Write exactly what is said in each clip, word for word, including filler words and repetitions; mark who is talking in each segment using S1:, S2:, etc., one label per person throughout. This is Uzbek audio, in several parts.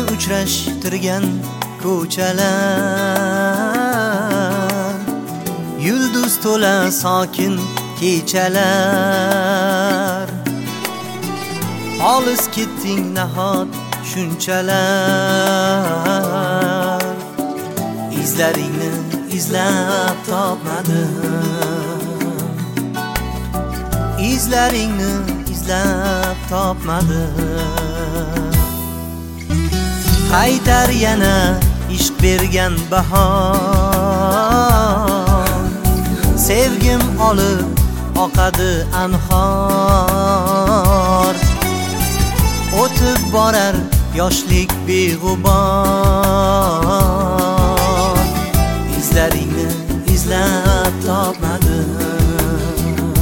S1: uchrashtirgan ko'chalar, yulduz to'la sokin kechalar. Olis ketding nahot shunchalar, izlaringni izlab topmadim, izlaringni izlab topmadim. Qaytar yana ishq bergan bahor, sevgim olib oqadi anhor. O'tib borar yoshlik beg'ubor, izlaringni izlab topmadim,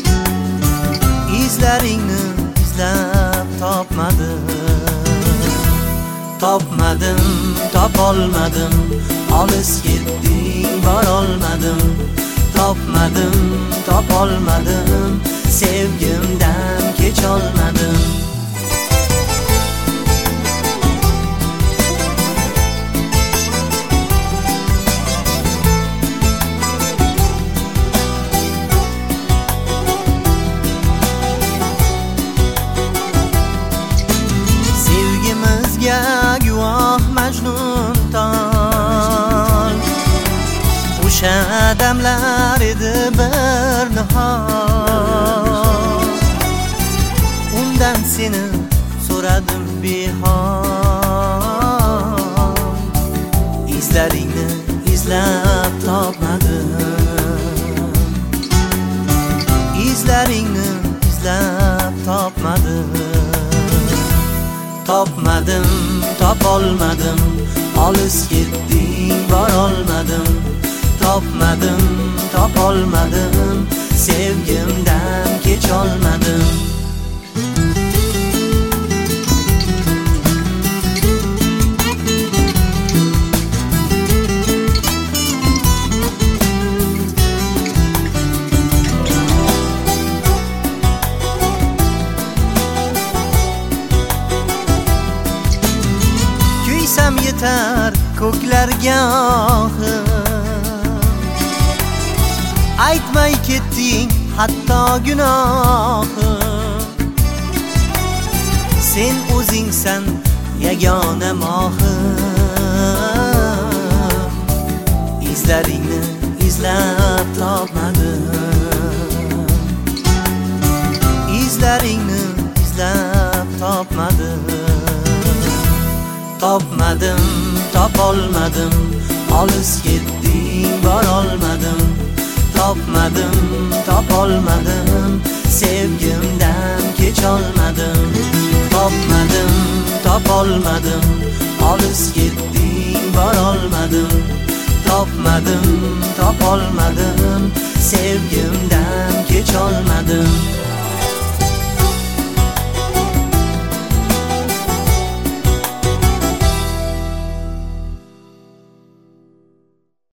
S1: izlaringni izlab topmadim. Topmadim, topolmadim, olis ketding borolmadim. Topmadim, topolmadim, sevgimdan kecholmadim. Sevgimizga guvoh Majnun tol, o'sha damlar edi bir nihol. Undan seni so'radim behol, izlaringni izlab topmadim, izlaringni izlab topmadim. Topmadim, topolmadim, olis ketding borolmadim. Topmadim, topolmadim, sevgimdan kecholmadim. Kuysam yetar ko'klarga ohim, aytmay ketding hatto gunohim. Sen o'zingsan yagona mohim, izlaringni izlab topmadim, izlaringni izlab topmadim. Topmadim, topolmadim, olis ketding borolmadim. Topmadim, topolmadim, sevgimdan kecholmadim. Topmadim, topolmadim, olis ketding borolmadim. Topmadim, topolmadim, sevgimdan kecholmadim.